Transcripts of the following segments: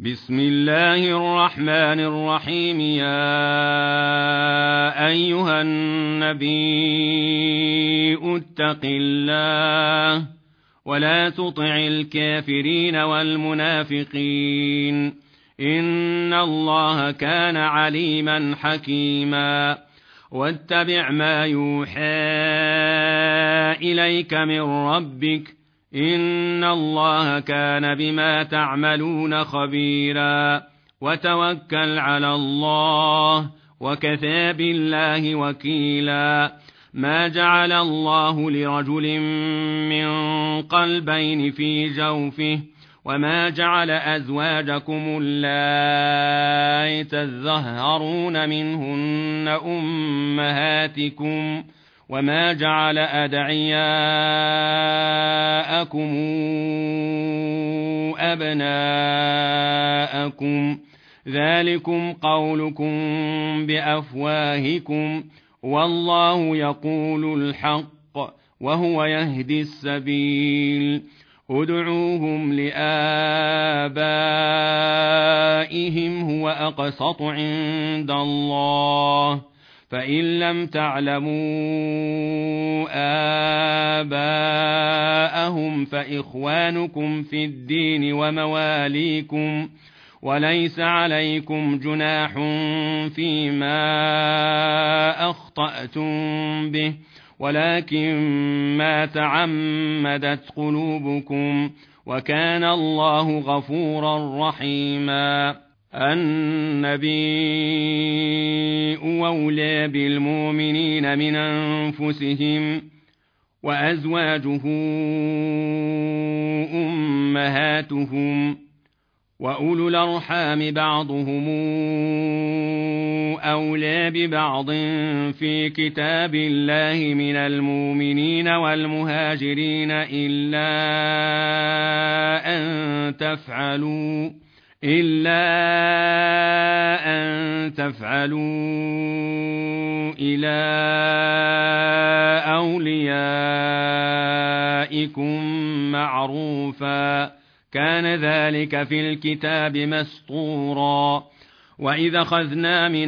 بسم الله الرحمن الرحيم. يا أيها النبي اتق الله ولا تطع الكافرين والمنافقين إن الله كان عليما حكيما. واتبع ما يوحى إليك من ربك إن الله كان بما تعملون خبيرا. وتوكل على الله وكفى بالله وكيلا. ما جعل الله لرجل من قلبين في جوفه وما جعل أزواجكم اللائي تظاهرون منهن أمهاتكم وما جعل أدعياءكم أبناءكم ذلكم قولكم بأفواهكم والله يقول الحق وهو يهدي السبيل. ادعوهم لآبائهم هو أقسط عند الله فإن لم تعلموا آباءهم فإخوانكم في الدين ومواليكم وليس عليكم جناح فيما أخطأتم به ولكن ما تعمدت قلوبكم وكان الله غفورا رحيما. النبي أولى بالمؤمنين من أنفسهم وأزواجه أمهاتهم وأولو الأرحام بعضهم أولى ببعض في كتاب الله من المؤمنين والمهاجرين إلا أن تفعلوا إلى أوليائكم معروفا كان ذلك في الكتاب مسطورا. وإذا أخذنا من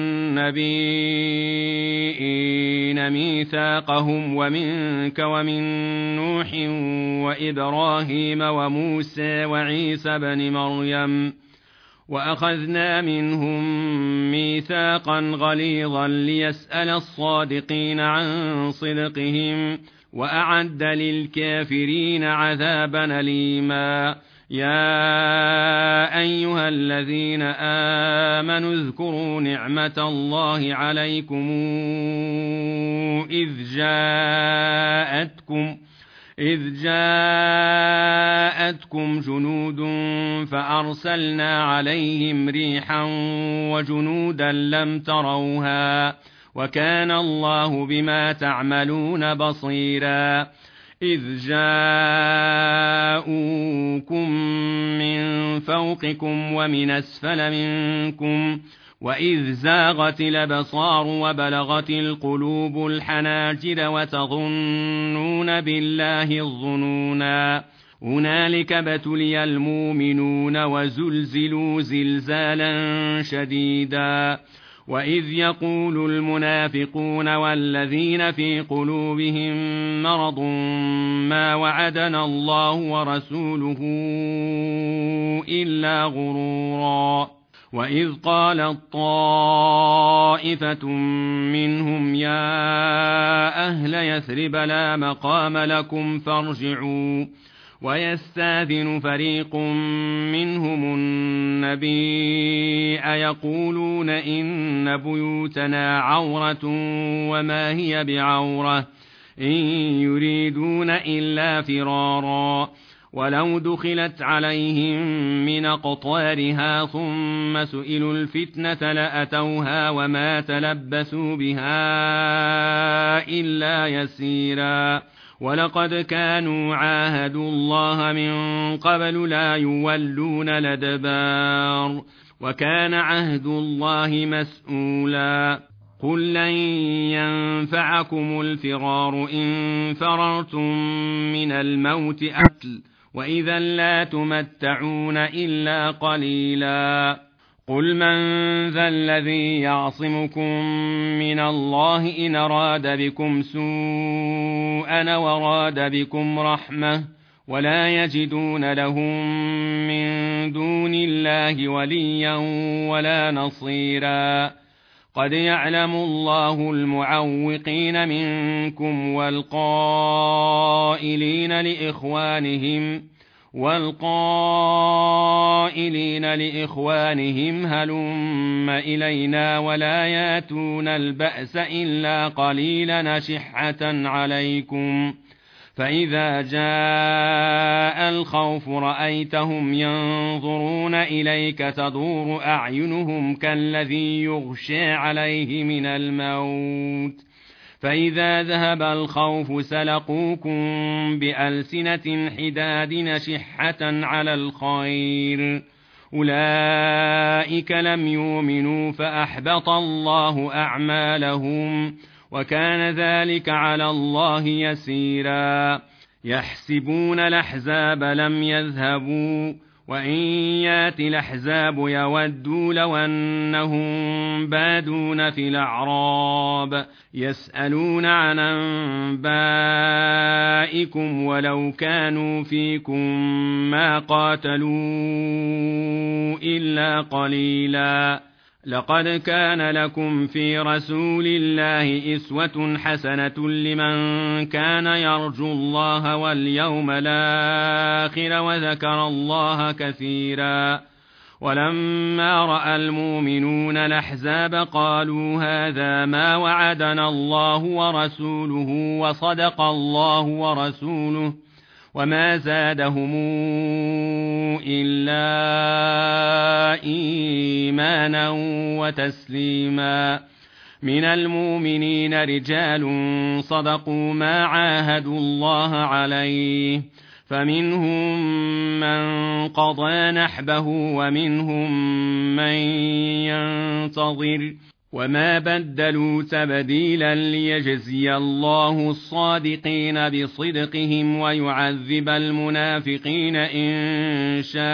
النبيين ميثاقهم ومنك ومن نوح وإبراهيم وموسى وعيسى بن مريم وأخذنا منهم ميثاقا غليظا ليسأل الصادقين عن صدقهم وأعد للكافرين عذابا أليما. يا أيها الذين آمنوا اذكروا نعمة الله عليكم إذ جاءتكم جنود فأرسلنا عليهم ريحا وجنودا لم تروها وكان الله بما تعملون بصيرا. إذ جاءوكم من فوقكم ومن أسفل منكم وإذ زاغت الأبصار وبلغت القلوب الحناجر وتظنون بالله الظنونا. هنالك ابتلي المؤمنون وزلزلوا زلزالا شديدا. وإذ يقول المنافقون والذين في قلوبهم مرض ما وعدنا الله ورسوله إلا غرورا. وإذ قالت طائفة منهم يا أهل يثرب لا مقام لكم فارجعوا ويستاذن فريق منهم النبي يقولون إن بيوتنا عورة وما هي بعورة إن يريدون إلا فرارا. ولو دخلت عليهم من أقطارها ثم سئلوا الفتنة لأتوها وما تلبسوا بها إلا يسيرا. ولقد كانوا عاهدوا الله من قبل لا يولون الأدبار وكان عهد الله مسؤولا. قل لن ينفعكم الفرار إن فررتم من الموت وإذا لا تمتعون إلا قليلا. قل من ذا الذي يعصمكم من الله إن أراد بكم سوءا وراد بكم رحمة ولا يجدون لهم من دون الله وليا ولا نصيرا. قد يعلم الله المعوقين منكم والقائلين لإخوانهم هلم إلينا ولا ياتون البأس إلا قليلا شحة عليكم. فإذا جاء الخوف رأيتهم ينظرون إليك تدور أعينهم كالذي يغشى عليه من الموت فإذا ذهب الخوف سلقوكم بألسنة حداد نشحة على الخير أولئك لم يؤمنوا فأحبط الله أعمالهم وكان ذلك على الله يسيرا. يحسبون الأحزاب لم يذهبوا وإن يأتي الأحزاب يودوا لو أنهم بادون في الأعراب يسألون عن أنبائكم ولو كانوا فيكم ما قاتلوا إلا قليلا. لقد كان لكم في رسول الله أسوة حسنة لمن كان يرجو الله واليوم الآخر وذكر الله كثيرا. ولما رأى المؤمنون الأحزاب قالوا هذا ما وعدنا الله ورسوله وصدق الله ورسوله وما زادهم إلا إيمانا وتسليما. من المؤمنين رجال صدقوا ما عاهدوا الله عليه فمنهم من قضى نحبه ومنهم من ينتظر وما بدلوا تبديلا ليجزي الله الصادقين بصدقهم ويعذب المنافقين إن شاء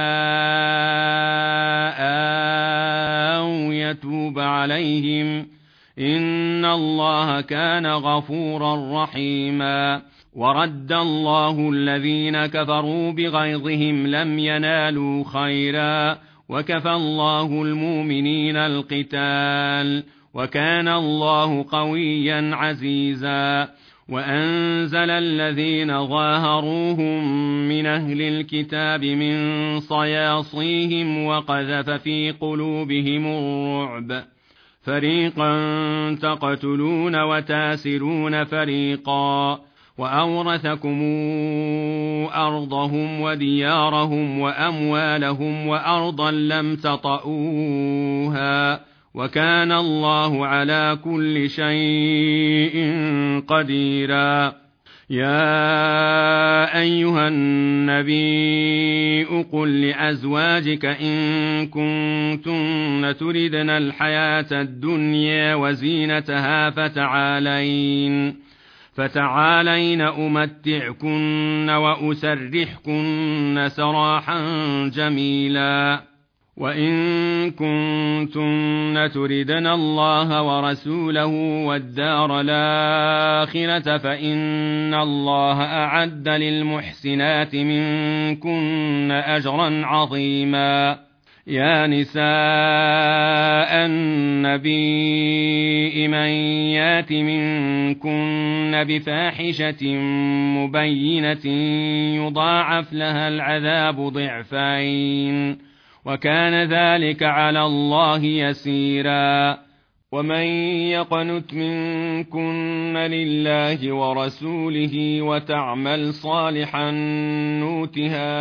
أو يتوب عليهم إن الله كان غفورا رحيما. ورد الله الذين كفروا بغيظهم لم ينالوا خيرا وكفى الله المؤمنين القتال وكان الله قويا عزيزا. وأنزل الذين ظاهروهم من أهل الكتاب من صياصيهم وقذف في قلوبهم الرعب فريقا تقتلون وتاسرون فريقا وأورثكم أرضهم وديارهم وأموالهم وأرضا لم تطئوها وكان الله على كل شيء قديرا. يا أيها النبي قل لأزواجك إن كنتن تردن الحياة الدنيا وزينتها فتعالين أمتعكن وأسرحكن سراحا جميلا. وإن كنتن تردن الله ورسوله والدار الآخرة فإن الله أعد للمحسنات منكن أجرا عظيما. يا نساء النبي من يات منكن بفاحشة مبينة يضاعف لها العذاب ضعفين وكان ذلك على الله يسيرا. ومن يقنت منكن لله ورسوله وتعمل صالحا نؤتها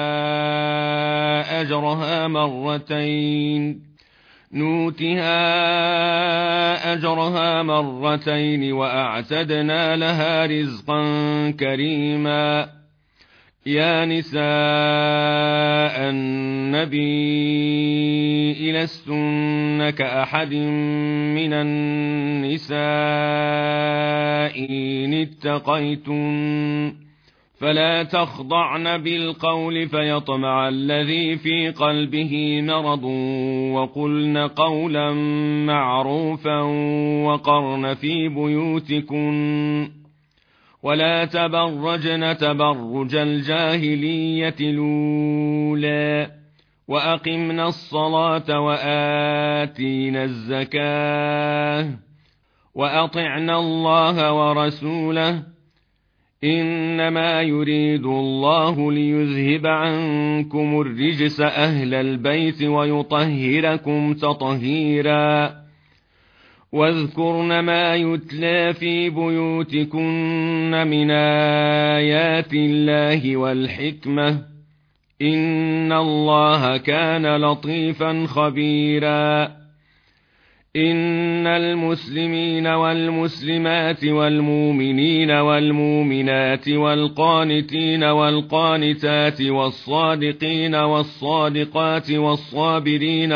أجرها مرتين وأعتدنا لها رزقا كريما. يا نساء النبي لستن كأحد من النساء إن اتقيتن فلا تخضعن بالقول فيطمع الذي في قلبه مرض وقلن قولا معروفا وقرن في بيوتكن ولا تبرجن تبرج الجاهلية الأولى وأقمنا الصلاة وآتينا الزكاة وأطعنا الله ورسوله إنما يريد الله ليذهب عنكم الرجس أهل البيت ويطهركم تطهيرا واذكرن ما يتلى في بيوتكن من آيات الله والحكمة إن الله كان لطيفا خبيرا إن المسلمين والمسلمات والمؤمنين والمؤمنات والقانتين والقانتات والصادقين والصادقات والصابرين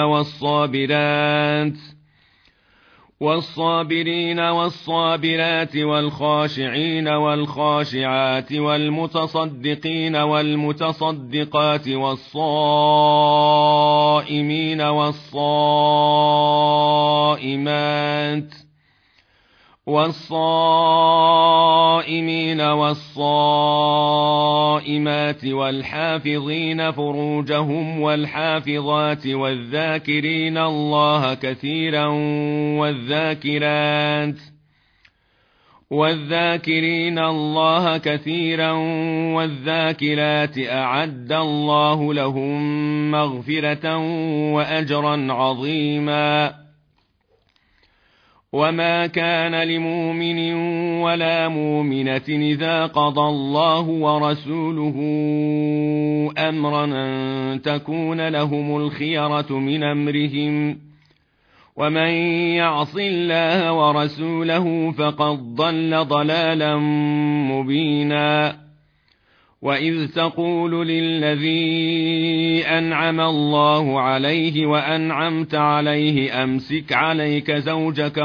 والصابرات والخاشعين والخاشعات والمتصدقين والمتصدقات والصائمين والصائمات والحافظين فروجهم والحافظات والذاكرين الله كثيرا والذاكرات أعد الله لهم مغفرة وأجرا عظيما وما كان لمؤمن ولا مؤمنة إذا قضى الله ورسوله أمرا أن تكون لهم الخيرة من أمرهم ومن يعص الله ورسوله فقد ضل ضلالا مبينا وإذ تقول للذي أنعم الله عليه وأنعمت عليه أمسك عليك زوجك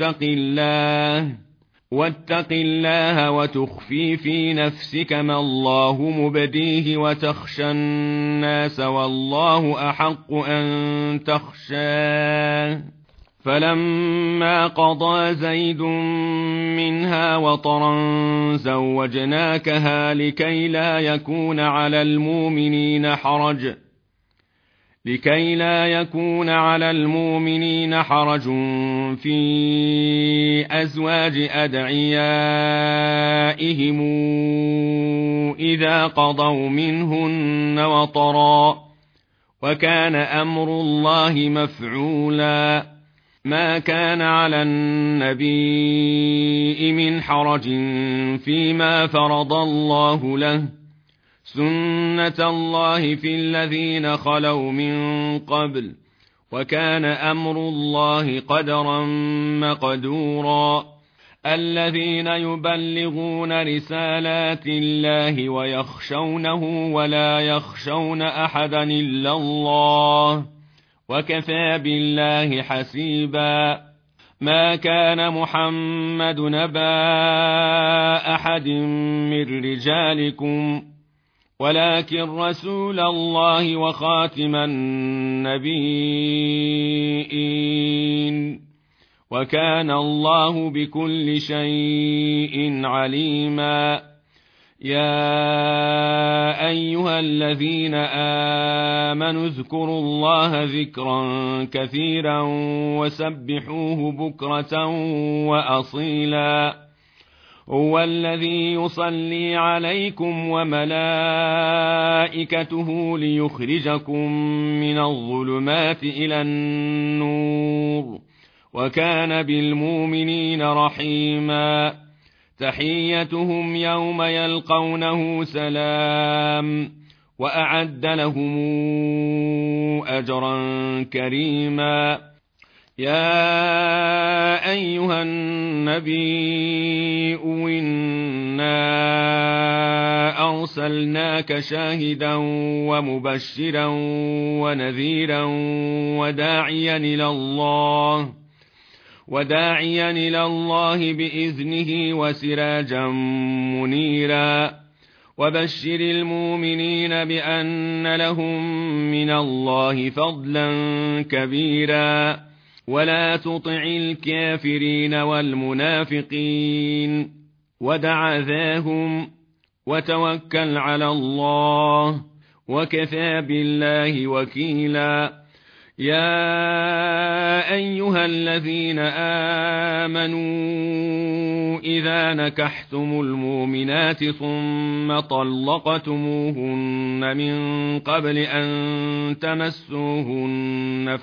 واتق الله وتخفي في نفسك ما الله مبديه وتخشى الناس والله أحق أن تخشاه فلما قضى زيد منها وطرا زوجناكها لكي لا يكون على المؤمنين حرج في أزواج أدعيائهم إذا قضوا منهن وطرا وكان أمر الله مفعولا ما كان على النبي من حرج فيما فرض الله له سنة الله في الذين خلوا من قبل وكان أمر الله قدرا مقدورا الذين يبلغون رسالات الله ويخشونه ولا يخشون أحدا إلا الله وكفى بالله حسيبا ما كان محمد نبا أحد من رجالكم ولكن رسول الله وخاتم النبيين وكان الله بكل شيء عليما يا أيها الذين آمنوا اذكروا الله ذكرا كثيرا وسبحوه بكرة وأصيلا هو الذي يصلي عليكم وملائكته ليخرجكم من الظلمات إلى النور وكان بالمؤمنين رحيما تحيتهم يوم يلقونه سلام وأعد لهم أجرا كريما يا أيها النبي إنا أرسلناك شاهدا ومبشرا ونذيرا وداعيا إلى الله بإذنه وسراجا منيرا وبشر المؤمنين بأن لهم من الله فضلا كبيرا ولا تطع الكافرين والمنافقين ودع ذاهم وتوكل على الله وكفى بالله وكيلا. يا أيها الذين آمنوا إذا نكحتم المؤمنات ثم طلقتموهن من قبل أن تمسوهن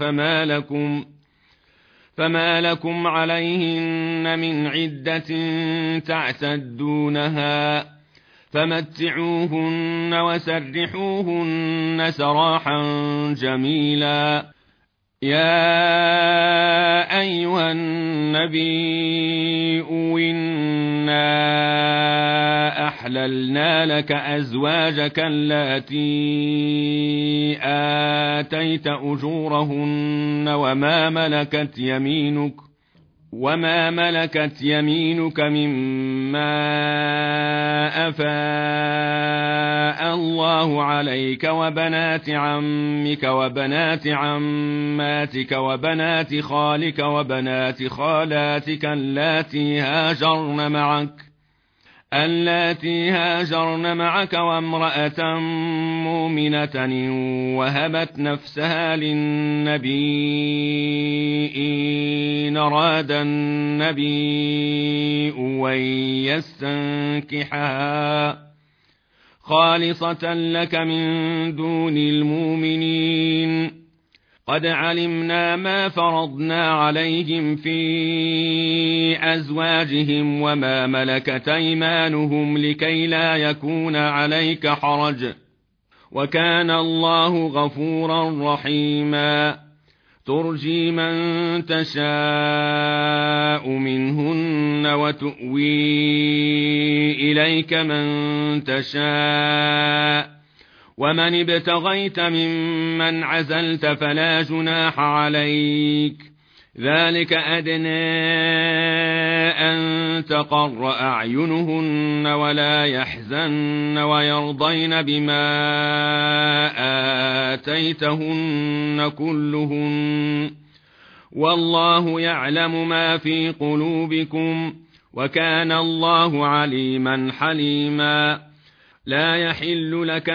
فما لكم عليهن من عدة تعتدونها فمتعوهن وسرحوهن سراحا جميلا. يا أيها النبي إنا أحللنا لك أزواجك اللاتي آتيت أجورهن وما ملكت يمينك مما أفاء الله عليك وبنات عمك وبنات عماتك وبنات خالك وبنات خالاتك اللاتي هاجرن معك وامرأة مؤمنة وهبت نفسها للنبي إن أراد النبي أن يستنكحها خالصة لك من دون المؤمنين. قد علمنا ما فرضنا عليهم في أزواجهم وما ملكت أيمانهم لكي لا يكون عليك حرج وكان الله غفورا رحيما. ترجي من تشاء منهن وتؤوي إليك من تشاء ومن ابتغيت ممن عزلت فلا جناح عليك. ذلك أدنى أن تقر أعينهن ولا يحزن ويرضين بما آتيتهن كلهن والله يعلم ما في قلوبكم وكان الله عليما حليما. لا يحل لك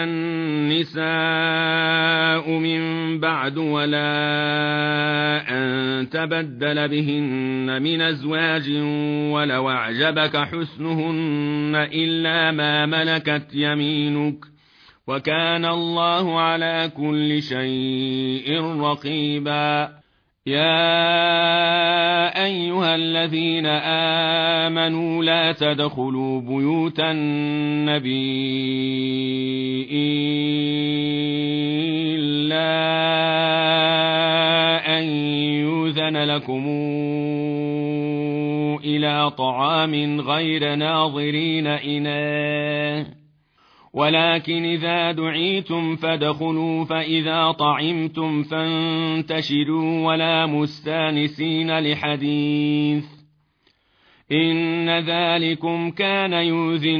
النساء من بعد ولا أن تبدل بهن من أزواج ولو أعجبك حسنهن إلا ما ملكت يمينك وكان الله على كل شيء رقيبا. يا أيها الذين آمنوا لا تدخلوا بيوت النبي إلا أن يؤذن لكم إلى طعام غير ناظرين إناه ولكن إذا دعيتم فادخلوا فإذا طعمتم فانتشروا ولا مستانسين لحديث إن ذلكم كان يؤذي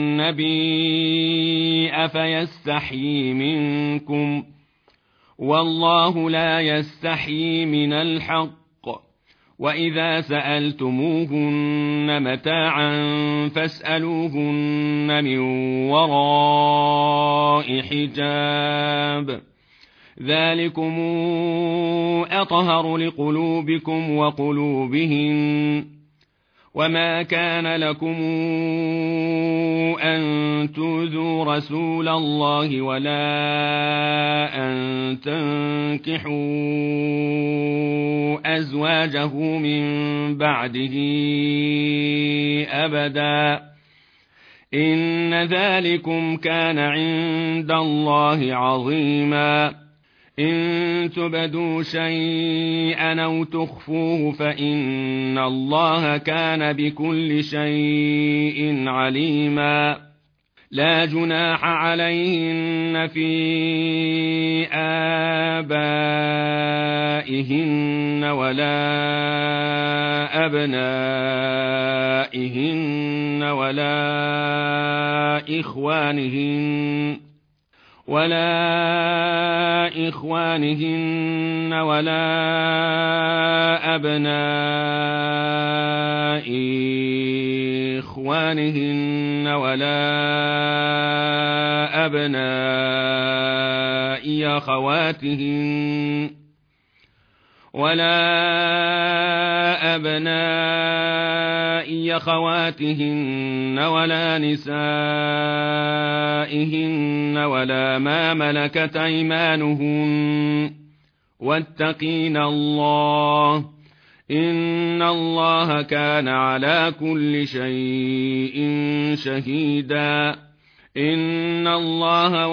النبي أفيستحيي منكم والله لا يستحيي من الحق. وإذا سألتموهن متاعا فاسألوهن من وراء حجاب ذلكم أطهر لقلوبكم وقلوبهن. وما كان لكم أن تؤذوا رسول الله ولا أن تنكحوا أزواجه من بعده أبدا إن ذلكم كان عند الله عظيما. إن تبدوا شيئا أو تخفوه فإن الله كان بكل شيء عليما. لا جناح عليهن في نسائهن ولا أبنائهن ولا إخوانهن ولا أبناء إخوانهن ولا أبناء أخواتهن ولا نسائهن ولا ما ملكت أيمانهن واتقين الله إن الله كان على كل شيء شهيدا إن الله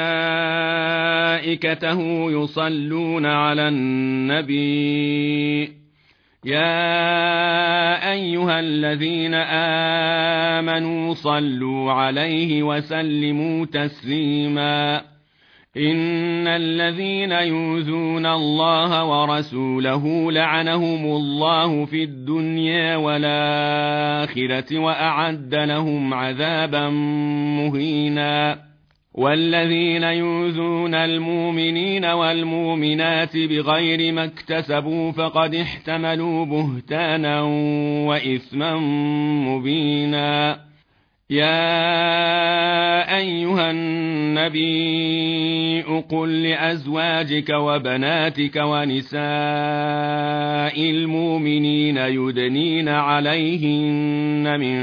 وملائكته يصلون على النبي يا أيها الذين آمنوا صلوا عليه وسلموا تسليما إن الذين يؤذون الله ورسوله لعنهم الله في الدنيا والآخرة وأعد لهم عذابا مهينا والذين يؤذون المؤمنين والمؤمنات بغير ما اكتسبوا فقد احتملوا بهتانا وإثما مبينا يا أيها النبي قل لأزواجك وبناتك ونساء المؤمنين يدنين عليهن من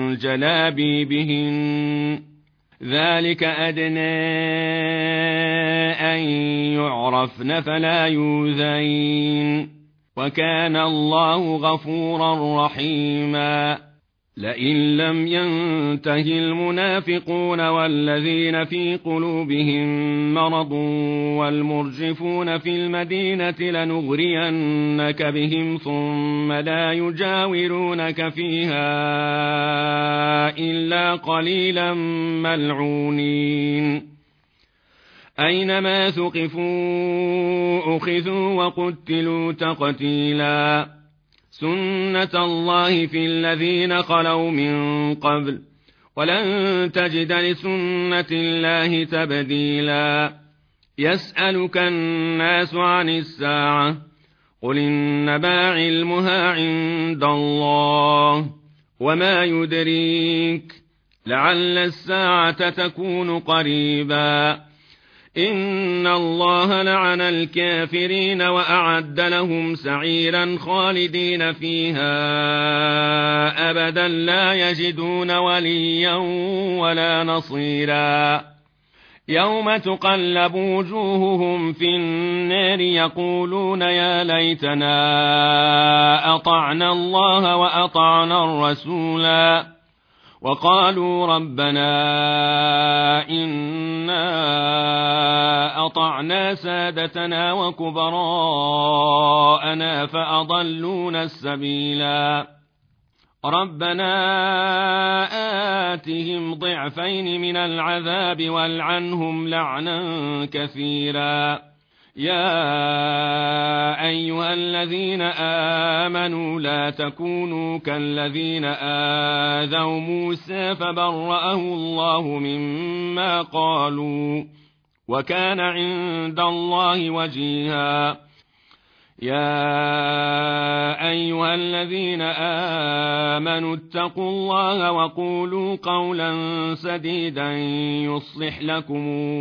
جلابيبهن ذلك أدنى أن يعرفن فلا يؤذين وكان الله غفورا رحيما لئن لم ينته المنافقون والذين في قلوبهم مرض والمرجفون في المدينة لنغرينك بهم ثم لا يجاورونك فيها إلا قليلا ملعونين أينما ثقفوا أخذوا وقتلوا تقتيلا سنة الله في الذين خلوا من قبل ولن تجد لسنة الله تبديلا يسألك الناس عن الساعة قل إنما علمها عند الله وما يدريك لعل الساعة تكون قريبا إن الله لعن الكافرين وأعد لهم سعيرا خالدين فيها أبدا لا يجدون وليا ولا نصيرا يوم تقلب وجوههم في النار يقولون يا ليتنا أطعنا الله وأطعنا الرسولا وقالوا ربنا إنا أطعنا سادتنا وكبراءنا فأضلونا السبيلا ربنا آتهم ضعفين من العذاب والعنهم لعنا كثيرا يا أيها الذين آمنوا لا تكونوا كالذين آذوا موسى فبرأه الله مما قالوا وكان عند الله وجيها يا أيها الذين آمنوا اتقوا الله وقولوا قولا سديدا يصلح لكم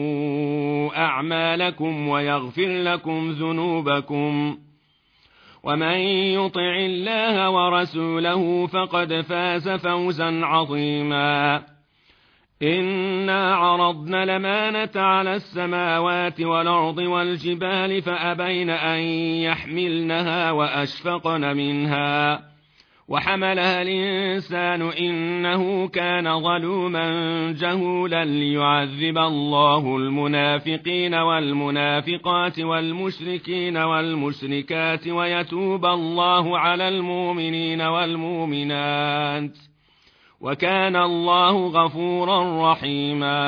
أعمالكم ويغفر لكم ذنوبكم ومن يطع الله ورسوله فقد فاز فوزا عظيما إنا عرضنا الأمانة على السماوات والأرض والجبال فأبين أن يحملنها وأشفقن منها وحملها الإنسان إنه كان ظلوما جهولا ليعذب الله المنافقين والمنافقات والمشركين والمشركات ويتوب الله على المؤمنين والمؤمنات وكان الله غفورا رحيما